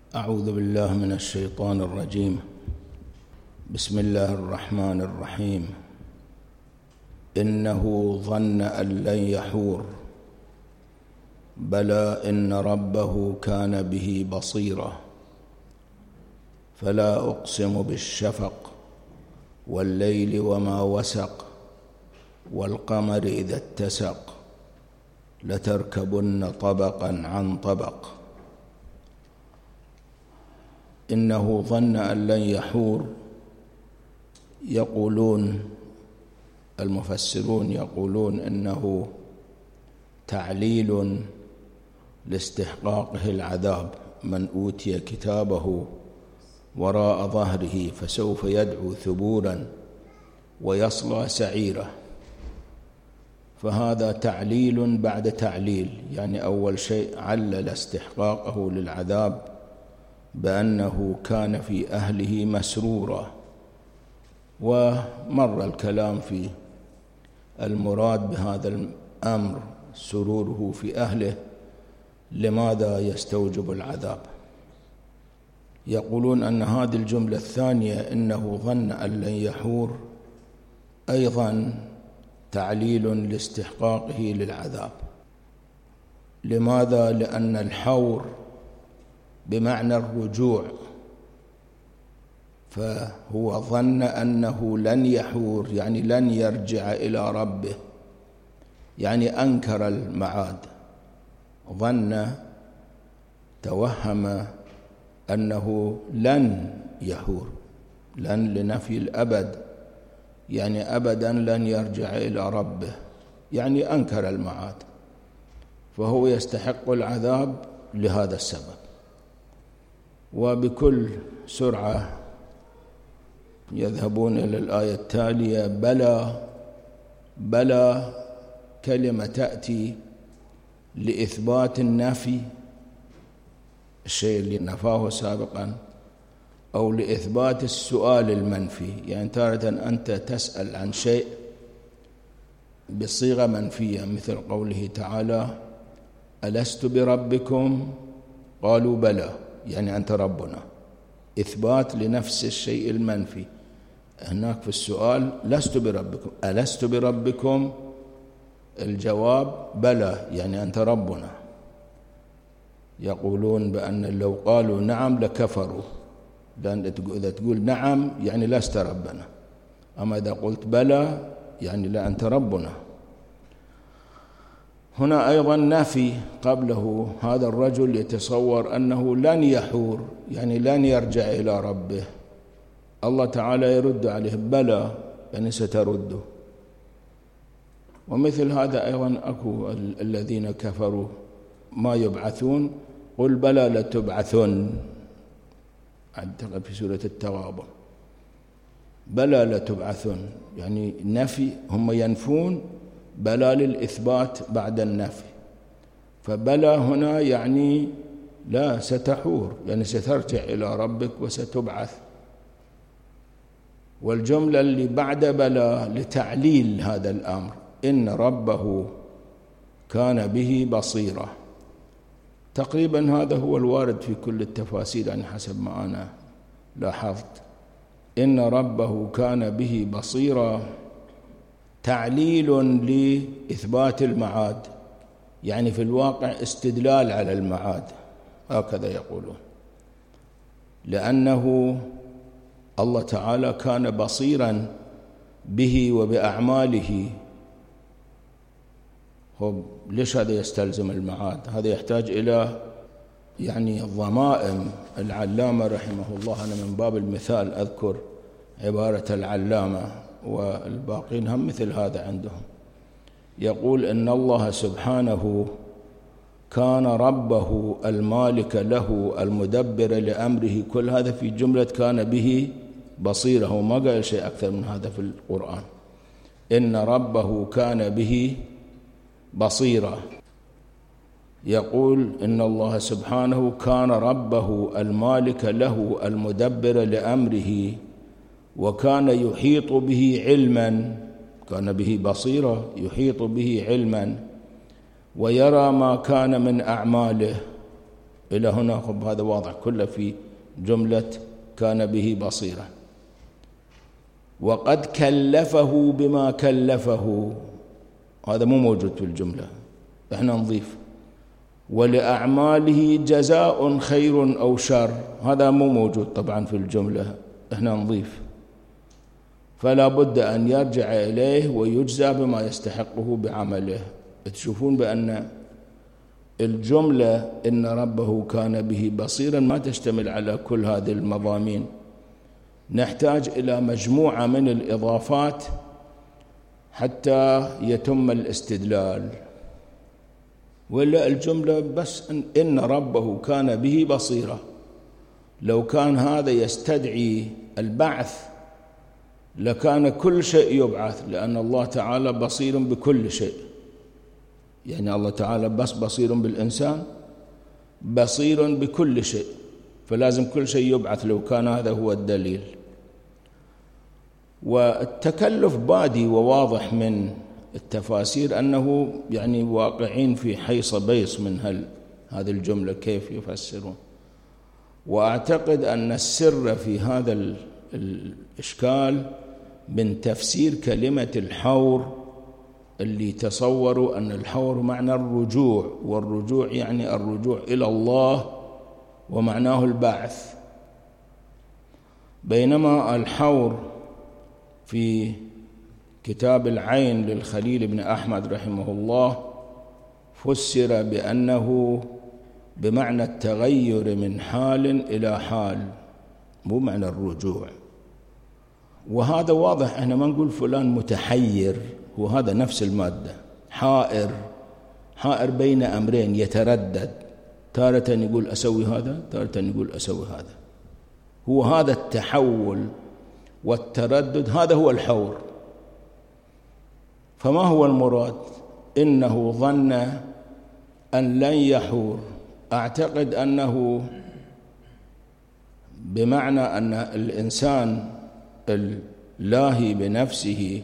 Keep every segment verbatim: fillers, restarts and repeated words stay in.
أعوذ بالله من الشيطان الرجيم. بسم الله الرحمن الرحيم. إنه ظن أن لن يحور بلى إن ربه كان به بصيرا فلا أقسم بالشفق والليل وما وسق والقمر إذا اتسق لتركبن طبقا عن طبق. إنه ظن أن لن يحور، يقولون المفسرون يقولون إنه تعليل لاستحقاقه العذاب. من أوتي كتابه وراء ظهره فسوف يدعو ثبورا ويصلى سعيرا. فهذا تعليل بعد تعليل، يعني أول شيء علل استحقاقه للعذاب بأنه كان في أهله مسرورا، ومر الكلام في المراد بهذا الأمر سروره في أهله، لماذا يستوجب العذاب. يقولون أن هذه الجملة الثانية إنه ظن أن لن يحور أيضا تعليل لاستحقاقه للعذاب. لماذا؟ لأن الحور بمعنى الرجوع، فهو ظن أنه لن يحور يعني لن يرجع إلى ربه، يعني أنكر المعاد. ظن توهم أنه لن يحور، لن لنفي الأبد، يعني أبدا لن يرجع إلى ربه، يعني أنكر المعاد، فهو يستحق العذاب لهذا السبب. وبكل سرعة يذهبون إلى الآية التالية. بلى بلى كلمة تأتي لإثبات النفي، الشيء اللي نفاه سابقا، أو لإثبات السؤال المنفي. يعني تارة أنت تسأل عن شيء بصيغة منفية، مثل قوله تعالى ألست بربكم قالوا بلى، يعني أنت ربنا، إثبات لنفس الشيء المنفي. هناك في السؤال لست بربكم، ألست بربكم، الجواب بلى، يعني أنت ربنا. يقولون بأن لو قالوا نعم لكفروا، لأن إذا تقول نعم يعني لست ربنا، أما إذا قلت بلى يعني لا أنت ربنا. هنا أيضا نفي قبله. هذا الرجل يتصور أنه لن يحور، يعني لن يرجع إلى ربه. الله تعالى يرد عليه بلى، يعني سترده. ومثل هذا أيضا أكو الذين كفروا ما يبعثون، قل بلى لتبعثن، أعتقد في سورة التغابن، بلى لتبعثن، يعني نفي، هم ينفون، بلى للإثبات بعد النفي. فبلى هنا يعني لا، ستحور، يعني سترجع إلى ربك وستبعث. والجملة اللي بعد بلى لتعليل هذا الأمر، إن ربه كان به بصيرا. تقريبا هذا هو الوارد في كل التفاسير، يعني حسب ما أنا لاحظت. إن ربه كان به بصيرا تعليل لإثبات المعاد، يعني في الواقع استدلال على المعاد، هكذا يقولون. لأنه الله تعالى كان بصيرا به وبأعماله. هو ليش هذا يستلزم المعاد؟ هذا يحتاج إلى يعني ضمائم. العلامة رحمه الله، أنا من باب المثال أذكر عبارة العلامة، والباقين هم مثل هذا عندهم. يقول إن الله سبحانه كان ربه المالك له المدبر لأمره. كل هذا في جملة كان به بصيره، وما قال شيء أكثر من هذا في القرآن. إن ربه كان به بصيرا. يقول إن الله سبحانه كان ربه المالك له المدبر لأمره، وكان يحيط به علما، كان به بصيرا، يحيط به علما، ويرى ما كان من أعماله، إلى هنا هذا واضح كله في جملة كان به بصيرة. وقد كلفه بما كلفه، هذا مو موجود في الجملة، احنا نضيف. ولأعماله جزاء خير أو شر، هذا مو موجود طبعا في الجملة، احنا نضيف. فلا بد أن يرجع إليه ويجزى بما يستحقه بعمله. تشوفون بأن الجملة إن ربه كان به بصيرا ما تشتمل على كل هذه المضامين، نحتاج إلى مجموعة من الإضافات حتى يتم الاستدلال. ولا الجملة بس إن, إن ربه كان به بصيرا، لو كان هذا يستدعي البعث لكان كل شيء يبعث، لأن الله تعالى بصير بكل شيء. يعني الله تعالى بس بصير بالإنسان، بصير بكل شيء، فلازم كل شيء يبعث لو كان هذا هو الدليل. والتكلف بادي وواضح من التفاسير أنه يعني واقعين في حيص بيص من هل هذه الجملة كيف يفسرون. وأعتقد أن السر في هذا الإشكال من تفسير كلمة الحور، اللي تصوروا أن الحور معنى الرجوع، والرجوع يعني الرجوع إلى الله ومعناه البعث، بينما الحور في كتاب العين للخليل بن أحمد رحمه الله فسر بأنه بمعنى التغير من حال إلى حال، مو معنى الرجوع. وهذا واضح، احنا ما نقول فلان متحير، وهذا نفس المادة. حائر، حائر بين أمرين، يتردد، تارة يقول أسوي هذا، تارة يقول أسوي هذا. هو هذا التحول والتردد، هذا هو الحور. فما هو المراد؟ إنه ظن أن لن يحور. أعتقد أنه بمعنى أن الإنسان اللاهي بنفسه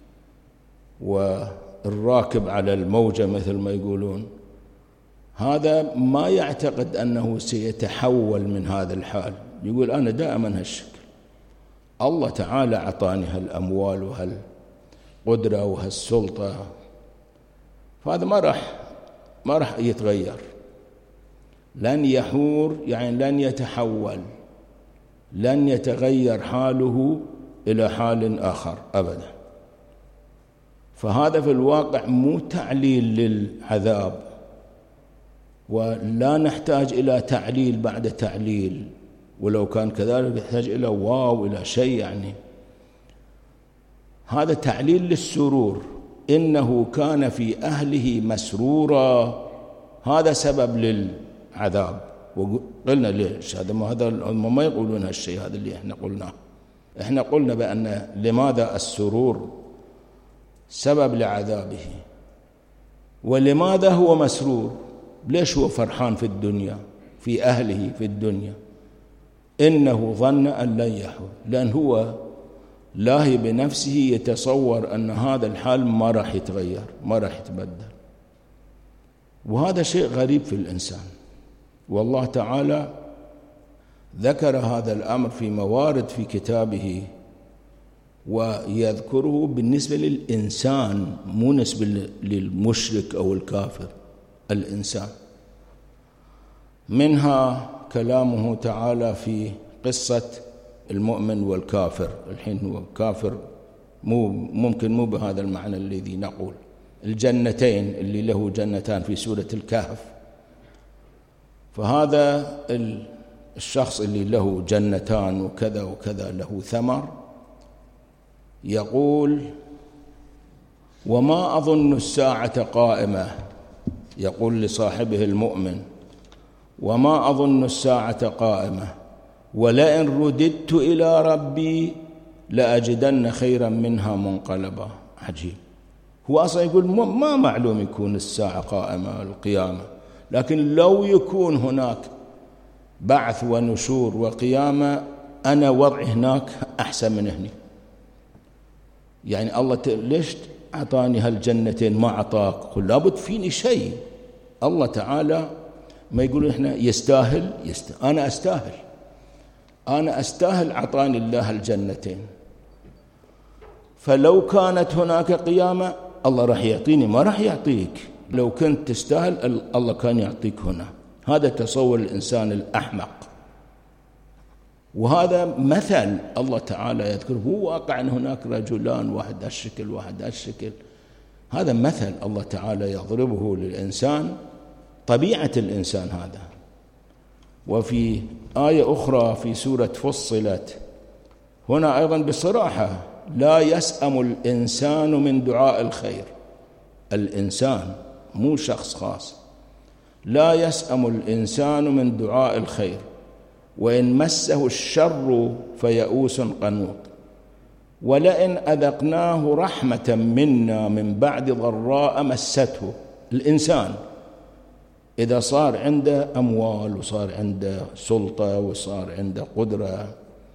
والراكب على الموجة مثل ما يقولون، هذا ما يعتقد أنه سيتحول من هذا الحال، يقول أنا دائما هالشكل، الله تعالى أعطاني هالأموال وهالقدرة وهالسلطة، فهذا ما راح ما راح يتغير. لن يحور يعني لن يتحول، لن يتغير حاله إلى حال آخر أبدا. فهذا في الواقع مو تعليل للعذاب، ولا نحتاج إلى تعليل بعد تعليل، ولو كان كذلك يحتاج إلى واو إلى شيء. يعني هذا تعليل للسرور، إنه كان في أهله مسرورا، هذا سبب للعذاب. وقلنا ليش هذا؟ ما هذا ما يقولون هالشيء، هذا اللي احنا قلناه. احنا قلنا بأن لماذا السرور سبب لعذابه، ولماذا هو مسرور، ليش هو فرحان في الدنيا في أهله في الدنيا. إنه ظن أن لن يحور، لأن هو لاهي بنفسه يتصور أن هذا الحال ما راح يتغير، ما راح يتبدل. وهذا شيء غريب في الإنسان، والله تعالى ذكر هذا الأمر في موارد في كتابه، ويذكره بالنسبة للإنسان، مو نسبة للمشرك أو الكافر، الإنسان. منها كلامه تعالى في قصة المؤمن والكافر. الحين هو كافر، مو ممكن مو بهذا المعنى الذي نقول، الجنتين اللي له جنتان في سورة الكهف. فهذا الشخص اللي له جنتان وكذا وكذا له ثمر، يقول وما أظن الساعة قائمة، يقول لصاحبه المؤمن وما أظن الساعة قائمة ولئن رددت إلى ربي لأجدن خيرا منها منقلبا. عجيب، هو أصلا يقول ما معلوم يكون الساعة قائمة القيامة، لكن لو يكون هناك بعث ونشور وقيامة أنا وضعي هناك أحسن من هنا. يعني الله ليش أعطاني هالجنتين ما أعطاك؟ قل لابد فيني شيء. الله تعالى ما يقولون إحنا يستاهل, يستاهل أنا أستاهل أنا أستاهل أعطاني الله الجنتين. فلو كانت هناك قيامة الله راح يعطيني, ما راح يعطيك. لو كنت تستاهل الله كان يعطيك هنا. هذا تصور الإنسان الأحمق. وهذا مثل الله تعالى يذكره. هو واقع أن هناك رجلان, واحد هالشكل واحد هالشكل. هذا مثل الله تعالى يضربه للإنسان, طبيعة الإنسان هذا. وفي آية أخرى في سورة فصلت هنا أيضا بصراحة: لا يسأم الإنسان من دعاء الخير. الإنسان مو شخص خاص. لا يسأم الإنسان من دعاء الخير وإن مسه الشر فيئوس قنوط ولئن أذقناه رحمة منا من بعد ضراء مسته. الإنسان إذا صار عنده أموال وصار عنده سلطة وصار عنده قدرة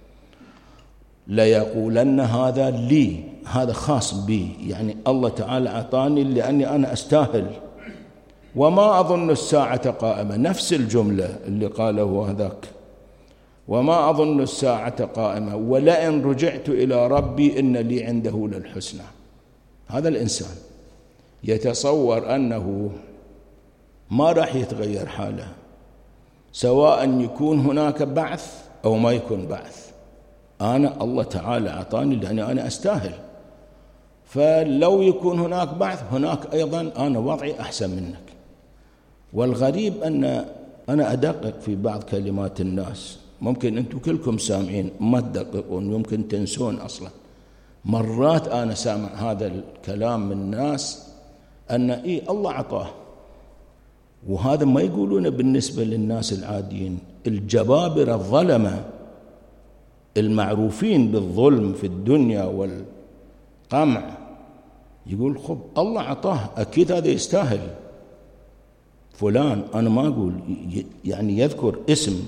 ليقولن هذا لي, هذا خاص بي, يعني الله تعالى أعطاني لأني أنا أستاهل. وما أظن الساعة قائمة, نفس الجملة اللي قاله هذاك, وما أظن الساعة قائمة ولئن رجعت إلى ربي إن لي عنده للحسنى. هذا الإنسان يتصور أنه ما راح يتغير حاله, سواء يكون هناك بعث أو ما يكون بعث. أنا الله تعالى أعطاني لأني أنا أستاهل, فلو يكون هناك بعث هناك أيضا أنا وضعي أحسن منك. والغريب أن أنا أدقق في بعض كلمات الناس, ممكن أنتم كلكم سامعين ما تدققون, يمكن تنسون أصلا. مرات أنا سامع هذا الكلام من الناس أن إيه الله عطاه, وهذا ما يقولونه بالنسبة للناس العاديين. الجبابرة الظلمة المعروفين بالظلم في الدنيا والقمع يقول خب الله عطاه أكيد هذا يستاهل فلان. أنا ما أقول, يعني يذكر اسم.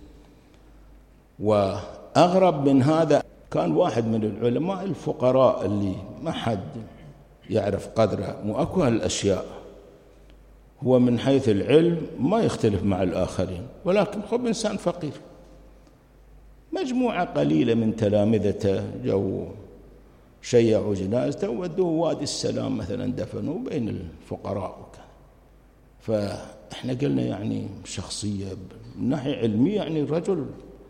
وأغرب من هذا كان واحد من العلماء الفقراء اللي ما حد يعرف قدره, مو هالأشياء, هو من حيث العلم ما يختلف مع الآخرين, ولكن خب إنسان فقير. مجموعة قليلة من تلامذته جو شيعوا جنازته وودوه وادي السلام مثلا, دفنوا بين الفقراء وكذا. فإحنا قلنا يعني شخصية من ناحية علمية, يعني الرجل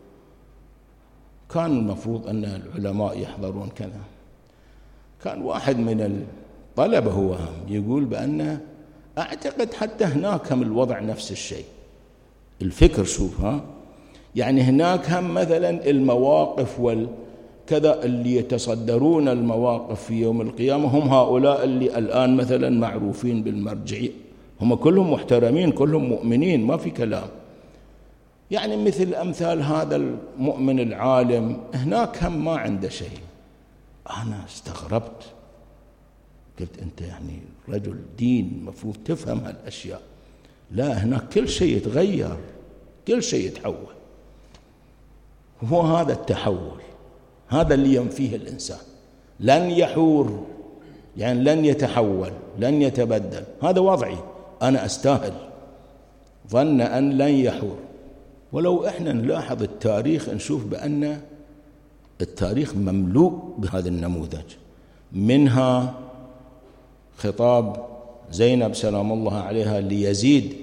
كان المفروض أن العلماء يحضرون كذا. كان واحد من الطلبة هو يقول بأن أعتقد حتى هناك هم الوضع نفس الشيء. الفكر شوف ها, يعني هناك هم مثلا المواقف والكذا اللي يتصدرون المواقف في يوم القيامة هم هؤلاء اللي الآن مثلا معروفين بالمرجعية, هم كلهم محترمين كلهم مؤمنين ما في كلام. يعني مثل أمثال هذا المؤمن العالم هناك هم ما عنده شيء. أنا استغربت, قلت أنت يعني رجل دين مفروض تفهم هالأشياء. لا, هناك كل شيء يتغير, كل شيء يتحول. هو هذا التحول, هذا اللي ينفيه الإنسان. لن يحور, يعني لن يتحول, لن يتبدل. هذا وضعي, أنا أستاهل. ظن أن لن يحور. ولو إحنا نلاحظ التاريخ نشوف بأن التاريخ مملوء بهذا النموذج. منها خطاب زينب سلام الله عليها ليزيد: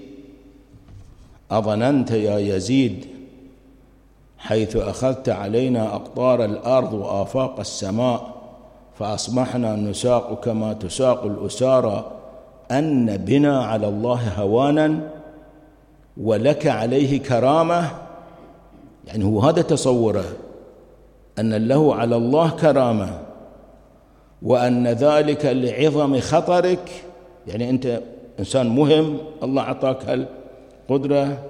أظننت يا يزيد حيث أخذت علينا أقطار الأرض وآفاق السماء فأصبحنا نساق كما تساق الأسارى أن بنا على الله هوانا ولك عليه كرامة. يعني هو هذا تصوره, أن له على الله كرامة, وأن ذلك لعظم خطرك. يعني أنت إنسان مهم, الله أعطاك هالقدرة,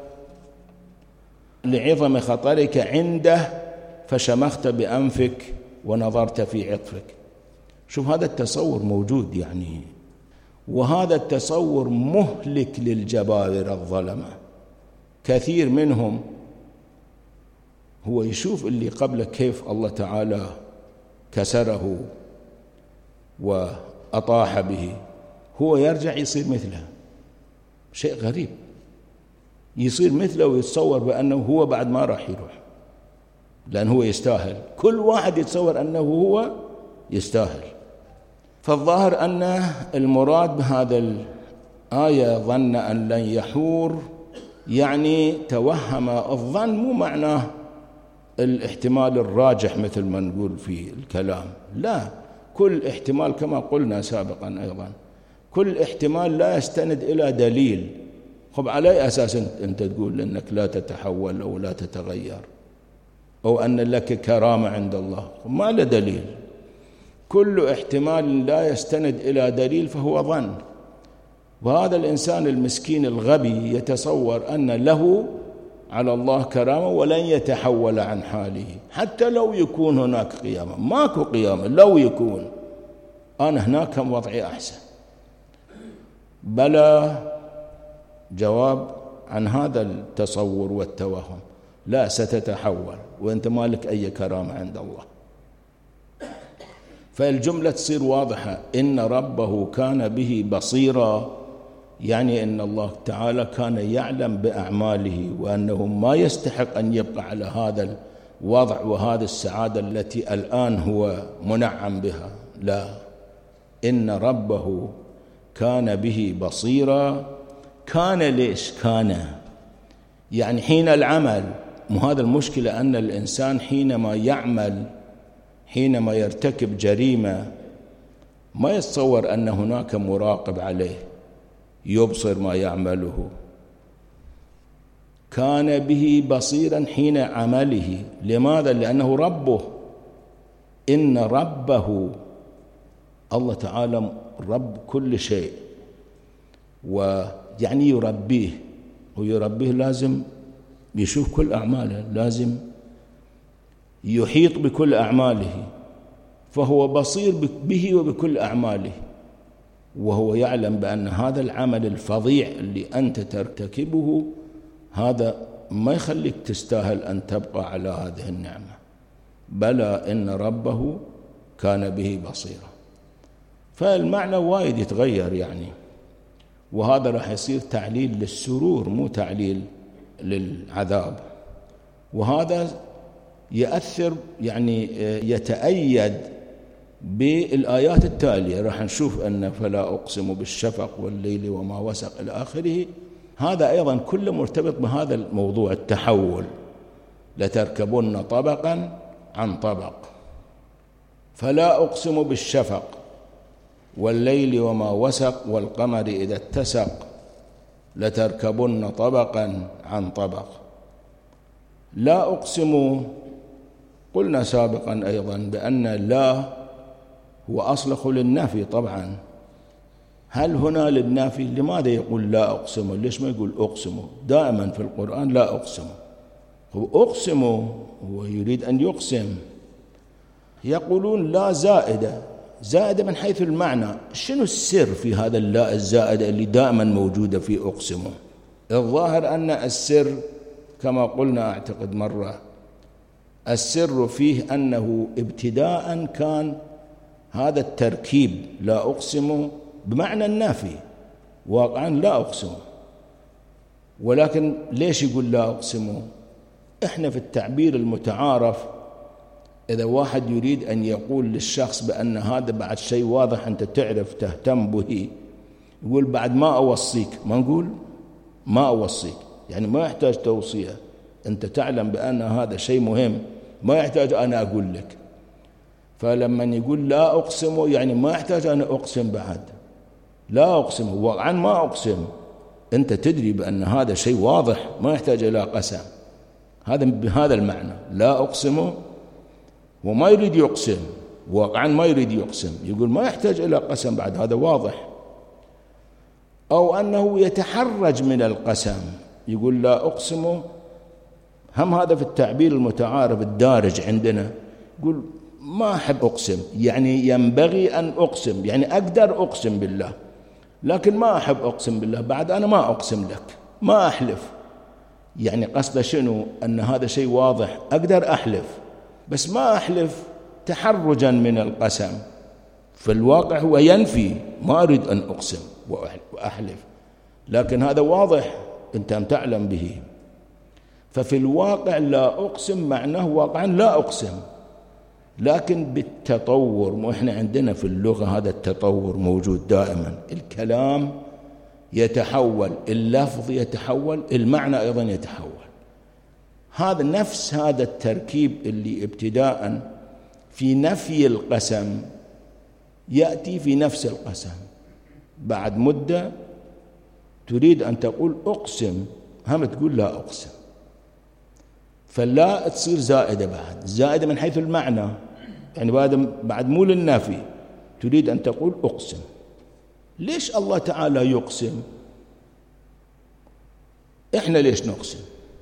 لعظم خطرك عنده فشمخت بأنفك ونظرت في عطفك. شوف هذا التصور موجود يعني, وهذا التصور مهلك للجبابرة الظلمة. كثير منهم هو يشوف اللي قبله كيف الله تعالى كسره وأطاح به, هو يرجع يصير مثله. شيء غريب. يصير مثله ويتصور بأنه هو بعد ما راح يروح، لأن هو يستاهل. كل واحد يتصور أنه هو يستاهل. فالظاهر أن المراد بهذا الآية ظن أن لن يحور، يعني توهم. الظن مو معناه الاحتمال الراجح مثل ما نقول في الكلام، لا، كل احتمال كما قلنا سابقا أيضا، كل احتمال لا يستند إلى دليل. خب على أي أساس أنت تقول أنك لا تتحول أو لا تتغير أو أن لك كرامة عند الله؟ ما له دليل. كل احتمال لا يستند إلى دليل فهو ظن. وهذا الإنسان المسكين الغبي يتصور أن له على الله كرامة ولن يتحول عن حاله، حتى لو يكون هناك قيامة. ماكو قيامة، لو يكون أنا هناك كم وضعي أحسن. بلى، جواب عن هذا التصور والتوهم، لا، ستتحول وأنت مالك أي كرامة عند الله. فالجملة تصير واضحة، إن ربه كان به بصيرا، يعني أن الله تعالى كان يعلم بأعماله وأنه ما يستحق أن يبقى على هذا الوضع وهذه السعادة التي الآن هو منعم بها. لا، إن ربه كان به بصيرا. كان ليش كان؟ يعني حين العمل. مو هذا المشكلة، أن الإنسان حينما يعمل، حينما يرتكب جريمة، ما يتصور أن هناك مراقب عليه يبصر ما يعمله. كان به بصيرا حين عمله. لماذا؟ لأنه ربه. إن ربه، الله تعالى رب كل شيء، ويعني يربيه، ويربيه لازم يشوف كل أعماله، لازم يحيط بكل أعماله، فهو بصير به وبكل أعماله، وهو يعلم بأن هذا العمل الفظيع اللي أنت ترتكبه هذا ما يخليك تستاهل أن تبقى على هذه النعمة. بلى، إن ربه كان به بصيرا. فالمعنى وايد يتغير يعني، وهذا راح يصير تعليل للسرور مو تعليل للعذاب. وهذا يأثر يعني يتأيد بالآيات التالية. راح نشوف أن فلا أقسم بالشفق والليل وما وسق إلى آخره. هذا أيضا كله مرتبط بهذا الموضوع، التحول. لتركبن طبقا عن طبق. فلا أقسم بالشفق والليل وما وسق والقمر إذا اتسق لتركبن طبقا عن طبق. لا أقسم، قلنا سابقا أيضا بأن لا هو أصلح للنفي طبعا. هل هنا للنافي؟ لماذا يقول لا أقسم؟ ليش ما يقول أقسم؟ دائما في القرآن لا أقسم. هو أقسم هو يريد أن يقسم. يقولون لا زائدة، زائدة من حيث المعنى. شنو السر في هذا اللا الزائدة اللي دائما موجودة في أقسم؟ الظاهر أن السر كما قلنا أعتقد مرة، السر فيه أنه ابتداء كان هذا التركيب لا أقسم بمعنى النافي، واقعا لا أقسم. ولكن ليش يقول لا أقسم؟ إحنا في التعبير المتعارف إذا واحد يريد أن يقول للشخص بأن هذا بعد شيء واضح أنت تعرف تهتم به، يقول بعد ما أوصيك. ما نقول ما أوصيك، يعني ما يحتاج توصية، أنت تعلم بأن هذا شيء مهم، ما يحتاج أنا أقول لك. فلما يقول لا أقسم يعني ما يحتاج أنا أقسم بعد. لا أقسم وعن ما أقسم، أنت تدري بأن هذا شيء واضح ما يحتاج إلى قسم. هذا بهذا المعنى لا أقسم، وما يريد يقسم، واقعا ما يريد يقسم، يقول ما يحتاج إلى قسم بعد، هذا واضح. أو أنه يتحرج من القسم، يقول لا أقسم. هم هذا في التعبير المتعارف الدارج عندنا، يقول ما أحب أقسم، يعني ينبغي أن أقسم، يعني أقدر أقسم بالله لكن ما أحب أقسم بالله بعد، أنا ما أقسم لك، ما أحلف. يعني قصد شنو؟ أن هذا شيء واضح، أقدر أحلف بس ما أحلف تحرجا من القسم. في الواقع هو ينفي، ما أريد أن أقسم وأحلف، لكن هذا واضح أنت لم تعلم به. ففي الواقع لا أقسم معناه واقعا لا أقسم، لكن بالتطور، وإحنا عندنا في اللغة هذا التطور موجود دائما، الكلام يتحول، اللفظ يتحول، المعنى أيضا يتحول. هذا نفس هذا التركيب اللي ابتداء في نفي القسم يأتي في نفس القسم، بعد مدة تريد أن تقول أقسم، هم تقول لا أقسم، فلا تصير زائدة، بعد زائدة من حيث المعنى، يعني بعد بعد مو للنافي تريد أن تقول أقسم. ليش الله تعالى يقسم؟ إحنا ليش نقسم؟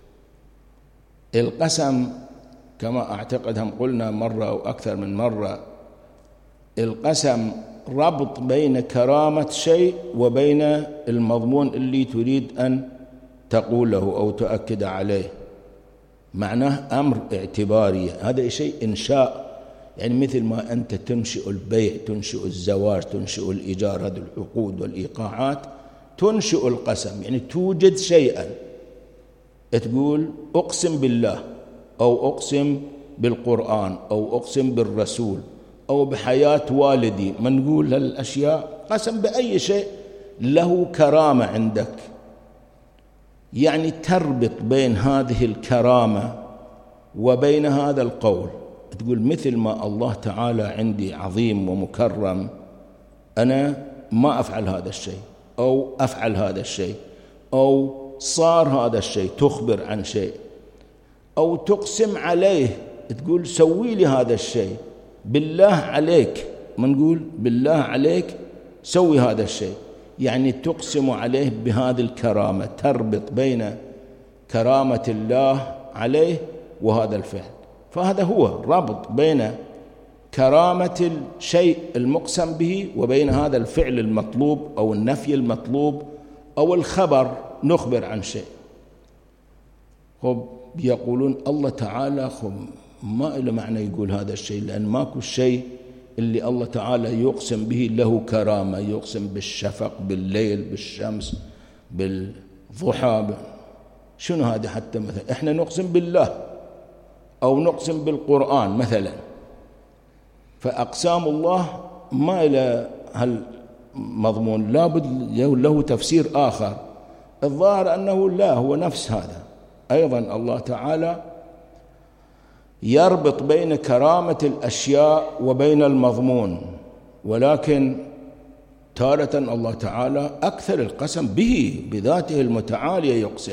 القسم كما أعتقد هم قلنا مرة أو أكثر من مرة، القسم ربط بين كرامة شيء وبين المضمون اللي تريد أن تقوله أو تؤكد عليه. معناه أمر اعتباري، هذا شيء إنشاء، يعني مثل ما أنت تنشئ البيع، تنشئ الزواج، تنشئ الإيجار، هذه العقود والإيقاعات، تنشئ القسم، يعني توجد شيئا، تقول أقسم بالله أو أقسم بالقرآن أو أقسم بالرسول أو بحياة والدي، ما نقول هالأشياء قسم بأي شيء له كرامة عندك، يعني تربط بين هذه الكرامة وبين هذا القول، تقول مثل ما الله تعالى عندي عظيم ومكرم، أنا ما أفعل هذا الشيء أو أفعل هذا الشيء أو صار هذا الشيء، تخبر عن شيء أو تقسم عليه، تقول سوي لي هذا الشيء، بالله عليك، ما نقول بالله عليك سوي هذا الشيء، يعني تقسم عليه بهذه الكرامة، تربط بين كرامة الله عليه وهذا الفعل. فهذا هو ربط بين كرامة الشيء المقسم به وبين هذا الفعل المطلوب أو النفي المطلوب أو الخبر، نخبر عن شيء. خب يقولون الله تعالى خب ما له معنى يقول هذا الشيء، لأن ماكو شيء اللي الله تعالى يقسم به له كرامة، يقسم بالشفق، بالليل، بالشمس، بالضحى، شنو هذا؟ حتى مثلا احنا نقسم بالله أو نقسم بالقرآن مثلا، فأقسام الله ما إلى هالمضمون، لابد له تفسير آخر. الظاهر أنه لا، هو نفس هذا أيضا، الله تعالى يربط بين كرامة الأشياء وبين المضمون، ولكن تارة الله تعالى أكثر القسم به، بذاته المتعالية يقسم،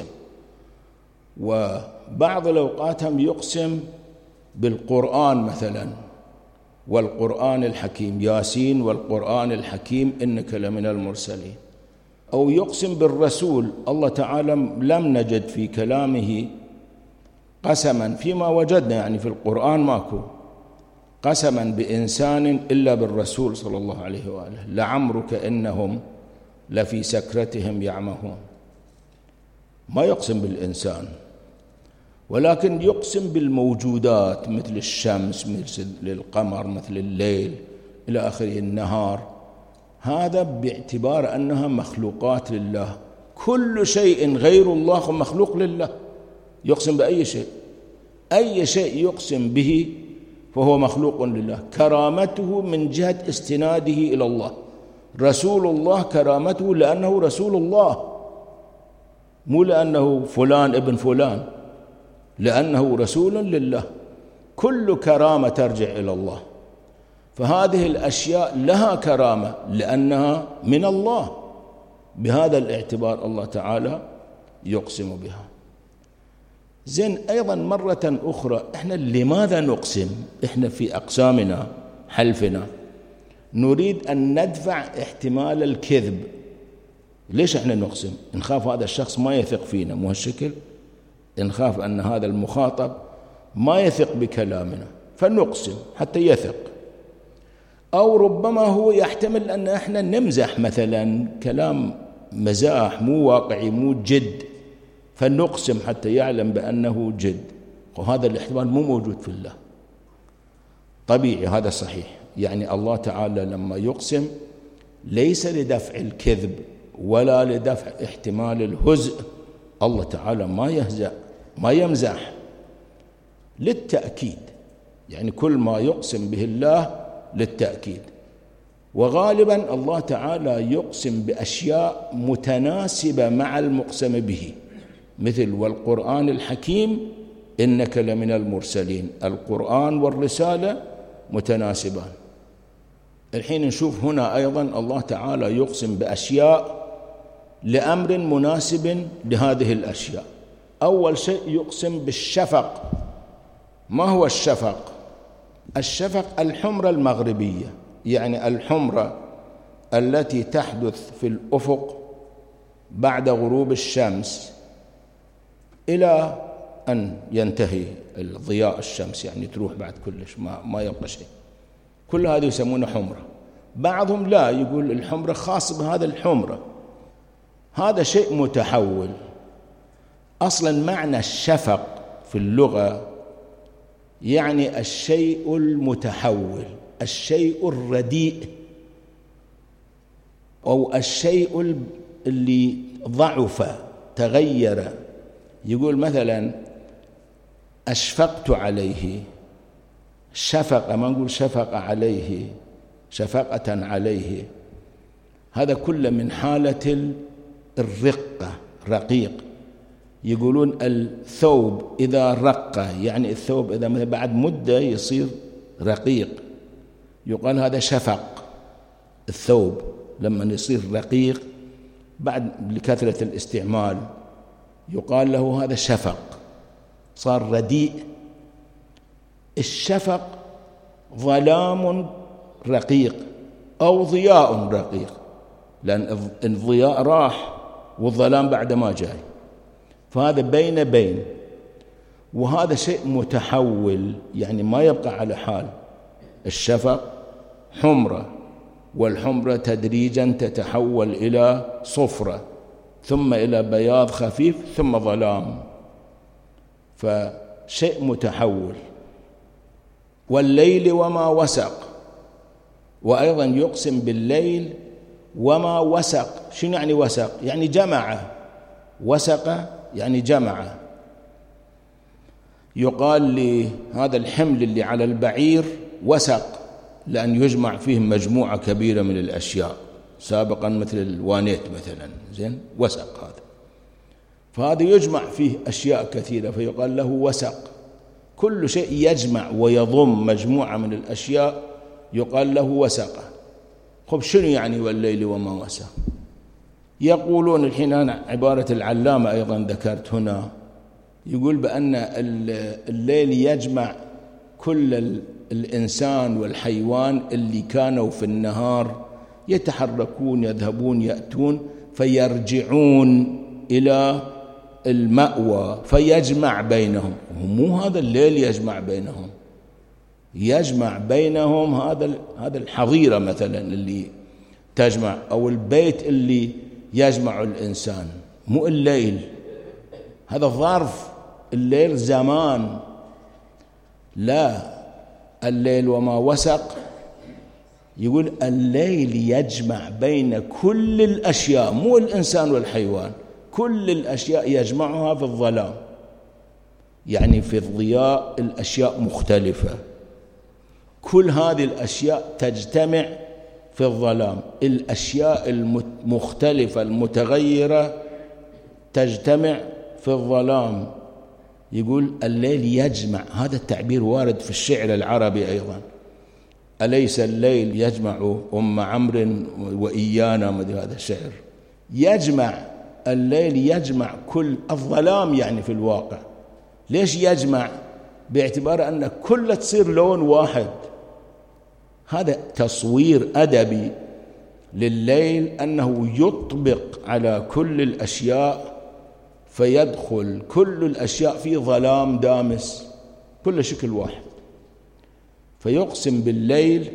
وبعض الأوقات هم يقسم بالقرآن مثلا، والقرآن الحكيم، ياسين والقرآن الحكيم إنك لمن المرسلين، أو يقسم بالرسول. الله تعالى لم نجد في كلامه قسما فيما وجدنا، يعني في القرآن ماكو قسما بإنسان إلا بالرسول صلى الله عليه وآله، لعمرك إنهم لفي سكرتهم يعمهون. ما يقسم بالإنسان، ولكن يقسم بالموجودات مثل الشمس، مثل القمر، مثل الليل إلى آخره، النهار، هذا باعتبار أنها مخلوقات لله. كل شيء غير الله مخلوق لله، يقسم بأي شيء، أي شيء يقسم به فهو مخلوق لله. كرامته من جهة استناده إلى الله، رسول الله كرامته لأنه رسول الله، مو لأنه فلان ابن فلان، لأنه رسول لله. كل كرامة ترجع إلى الله، فهذه الأشياء لها كرامة لأنها من الله. بهذا الاعتبار الله تعالى يقسم بها. زين، أيضا مرة أخرى إحنا لماذا نقسم؟ إحنا في أقسامنا حلفنا نريد أن ندفع احتمال الكذب. ليش إحنا نقسم؟ نخاف هذا الشخص ما يثق فينا، مو هالشكل؟ نخاف أن هذا المخاطب ما يثق بكلامنا فنقسم حتى يثق. أو ربما هو يحتمل أن إحنا نمزح مثلا، كلام مزاح مو واقعي مو جد، فنقسم حتى يعلم بأنه جد، وهذا الاحتمال مو موجود في الله. طبيعي، هذا صحيح. يعني الله تعالى لما يقسم ليس لدفع الكذب ولا لدفع احتمال الهزء الله تعالى ما يهزأ ما يمزح للتأكيد، يعني كل ما يقسم به الله للتأكيد. وغالبا الله تعالى يقسم بأشياء متناسبة مع المقسم به، مثل والقرآن الحكيم إنك لمن المرسلين، القرآن والرسالة متناسبان. الحين نشوف هنا أيضا الله تعالى يقسم بأشياء لأمر مناسب لهذه الأشياء. أول شيء يقسم بالشفق. ما هو الشفق؟ الشفق الحمرة المغربية، يعني الحمرة التي تحدث في الأفق بعد غروب الشمس إلى أن ينتهي الضياء الشمس، يعني تروح بعد كلش ما, ما يبقى شيء، كل هذه يسمونه حمرة. بعضهم لا، يقول الحمرة خاص بهذا الحمرة، هذا شيء متحول. أصلا معنى الشفق في اللغة يعني الشيء المتحول، الشيء الرديء، أو الشيء اللي ضعف تغير. يقول مثلا أشفقت عليه، شفق، ما نقول شفق عليه، شفقة عليه، هذا كله من حالة الرقة، رقيق. يقولون الثوب إذا رق، يعني الثوب إذا مثلا بعد مدة يصير رقيق، يقال هذا شفق. الثوب لما يصير رقيق بعد لكثرة الاستعمال يقال له هذا شفق، صار رديء. الشفق ظلام رقيق أو ضياء رقيق، لأن الضياء راح والظلام بعد ما جاي، فهذا بين بين. وهذا شيء متحول، يعني ما يبقى على حال. الشفق حمرة، والحمرة تدريجا تتحول إلى صفرة، ثم إلى بياض خفيف، ثم ظلام، فشيء متحول. والليل وما وسق، وأيضا يقسم بالليل وما وسق. شنو يعني وسق؟ يعني جمع. وسق يعني جمع. يقال لهذا الحمل اللي على البعير وسق، لأن يجمع فيه مجموعة كبيرة من الأشياء سابقا، مثل الوانيت مثلا، زين، وسق هذا. فهذا يجمع فيه أشياء كثيرة فيقال له وسق. كل شيء يجمع ويضم مجموعة من الأشياء يقال له وسق. خب شنو يعني والليل وما وسق؟ يقولون الحين أنا عبارة العلامة أيضا ذكرت هنا، يقول بأن الليل يجمع كل الإنسان والحيوان اللي كانوا في النهار يتحركون يذهبون يأتون فيرجعون إلى المأوى فيجمع بينهم. مو هذا الليل يجمع بينهم، يجمع بينهم هذا هذا الحظيرة مثلا اللي تجمع، أو البيت اللي يجمع الإنسان، مو الليل. هذا ظرف، الليل زمان. لا، الليل وما وسق، يقول الليل يجمع بين كل الأشياء، مو الإنسان والحيوان، كل الأشياء يجمعها في الظلام. يعني في الضياء الأشياء مختلفة، كل هذه الأشياء تجتمع في الظلام. الأشياء المختلفة المتغيرة تجتمع في الظلام. يقول الليل يجمع، هذا التعبير وارد في الشعر العربي أيضا. أليس الليل يجمع أم عمرو وإيانا، مدري هذا الشعر. يجمع، الليل يجمع كل الظلام يعني في الواقع. ليش يجمع؟ باعتبار أن كل تصير لون واحد. هذا تصوير أدبي لليل، أنه يطبق على كل الأشياء فيدخل كل الأشياء في ظلام دامس، كل شكل واحد. فيقسم بالليل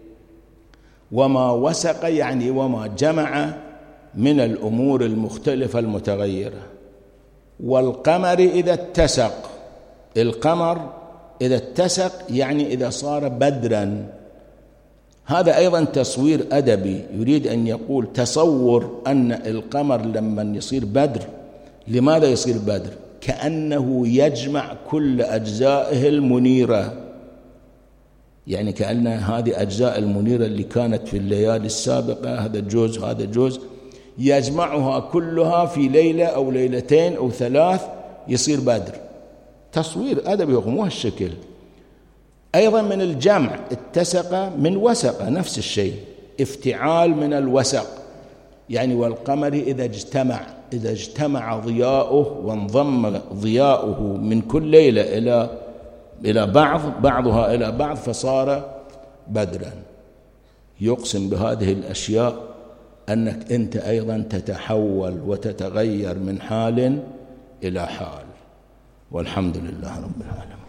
وما وسق، يعني وما جمع من الأمور المختلفة المتغيرة. والقمر إذا اتسق، القمر إذا اتسق يعني إذا صار بدرا. هذا أيضا تصوير أدبي، يريد أن يقول تصور أن القمر لما يصير بدر لماذا يصير بدر؟ كأنه يجمع كل أجزائه المنيرة، يعني كأن هذه أجزاء المنيرة اللي كانت في الليالي السابقة، هذا جزء هذا جزء، يجمعها كلها في ليلة أو ليلتين أو ثلاث يصير بدر. تصوير أدبي مو هالشكل. أيضا من الجمع اتسق من وسق، نفس الشيء، افتعال من الوسق، يعني والقمر إذا اجتمع إذا اجتمع ضياؤه وانضم ضياؤه من كل ليلة إلى إلى بعض بعضها إلى بعض فصار بدرا. يقسم بهذه الأشياء أنك أنت أيضا تتحول وتتغير من حال إلى حال. والحمد لله رب العالمين.